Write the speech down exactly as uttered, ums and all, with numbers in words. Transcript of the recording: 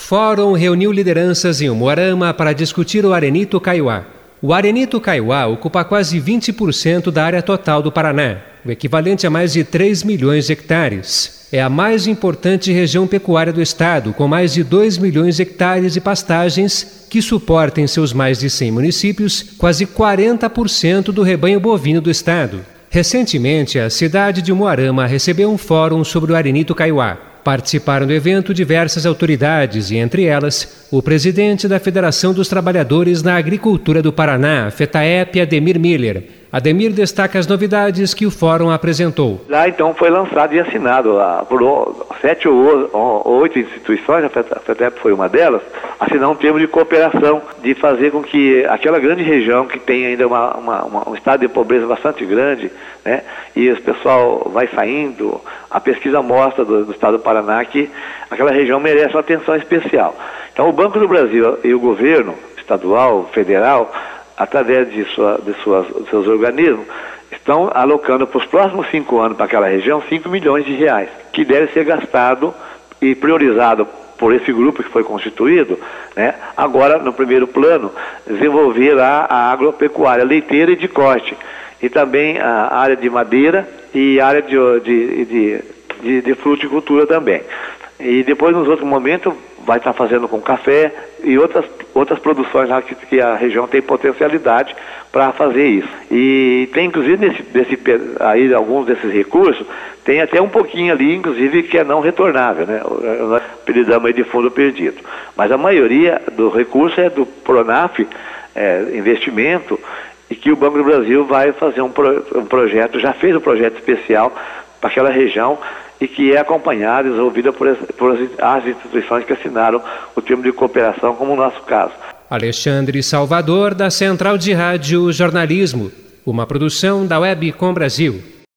Fórum reuniu lideranças em Umuarama para discutir o Arenito Kaiowá. O Arenito Kaiowá ocupa quase vinte por cento da área total do Paraná, o equivalente a mais de três milhões de hectares. É a mais importante região pecuária do estado, com mais de dois milhões de hectares de pastagens que suporta em seus mais de cem municípios quase quarenta por cento do rebanho bovino do estado. Recentemente, a cidade de Umuarama recebeu um fórum sobre o Arenito Kaiowá. Participaram do evento diversas autoridades e, entre elas, o presidente da Federação dos Trabalhadores na Agricultura do Paraná, FETAEP, Ademir Miller. Ademir destaca as novidades que o fórum apresentou. Lá então foi lançado e assinado ah, por sete ou oito instituições, a FETAEP foi uma delas, assinar um termo de cooperação, de fazer com que aquela grande região que tem ainda uma, uma, uma, um estado de pobreza bastante grande, né, e o pessoal vai saindo, a pesquisa mostra do, do estado do Paraná que aquela região merece uma atenção especial. Então o Banco do Brasil e o governo estadual, federal, através de, sua, de, suas, de seus organismos, estão alocando para os próximos cinco anos para aquela região cinco milhões de reais, que deve ser gastado e priorizado por esse grupo que foi constituído, né? Agora, no primeiro plano, desenvolver lá a agropecuária leiteira e de corte, e também a área de madeira e a área de, de, de, de, de fruticultura também. E depois, nos outros momentos, vai estar fazendo com café e outras, outras produções lá que, que a região tem potencialidade para fazer isso. E tem, inclusive, nesse, desse, aí, alguns desses recursos, tem até um pouquinho ali, inclusive, que é não retornável, né? Nós apelidamos aí de fundo perdido. Mas a maioria do recurso é do Pronaf, é, investimento, e que o Banco do Brasil vai fazer um, pro, um projeto, já fez um projeto especial para aquela região, e que é acompanhada e desenvolvida por, por as instituições que assinaram o termo de cooperação, como o nosso caso. Alexandre Salvador, da Central de Rádio Jornalismo, uma produção da Web Com Brasil.